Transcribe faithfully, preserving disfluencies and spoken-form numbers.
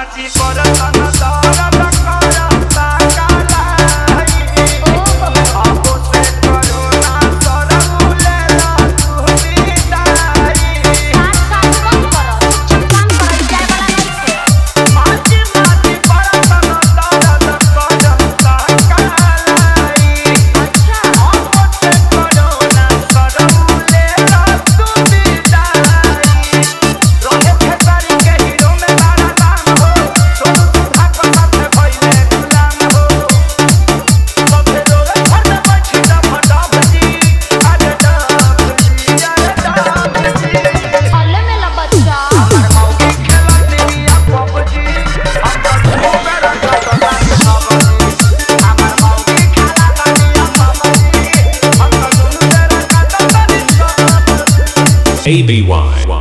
माची करतन दरद करता कालाई आबो से करोना सरौले ला तू बिदाई काट काट कम करो चुप काम कर जाए वाला नहीं छे माची माची करतन दरद करता कालाई अच्छा आबो से करोना सरौले ला तू बिदाई रोहे खेसारी के हीरो में बड़ा दाम हो सोनू सुधा को साथ भइले गुलाम हो सबे रोवे घर में बैठी डब डब जी अरे डब जी अरे डब जी हल्ले में ला बच्चा हमर मौगी खेलत बिया पबजी हम तो दो बेरा करत बानी हमर मौगी खेलत बिया पबजी हम तो दो बेरा करत बानी A B Y